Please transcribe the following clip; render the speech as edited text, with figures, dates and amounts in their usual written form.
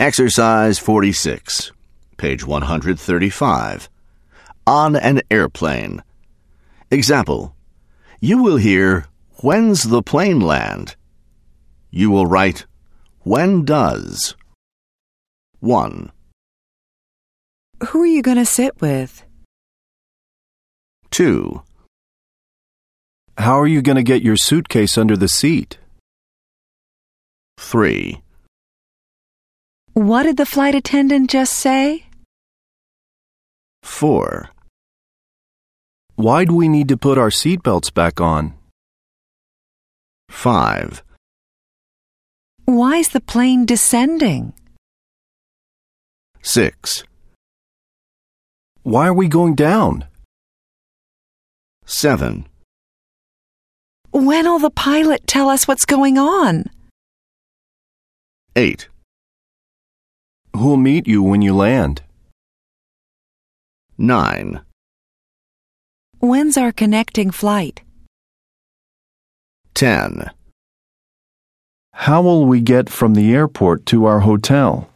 Exercise 46, page 135. On an airplane. Example. You will hear, "When's the plane land?" You will write, "When does?" 1. Who are you going to sit with? 2. How are you going to get your suitcase under the seat? 3. What did the flight attendant just say? 4. Why do we need to put our seatbelts back on? 5. Why is the plane descending? 6. Why are we going down? 7. When'll the pilot tell us what's going on? 8. Who'll meet you when you land? 9. When's our connecting flight? 10. How will we get from the airport to our hotel?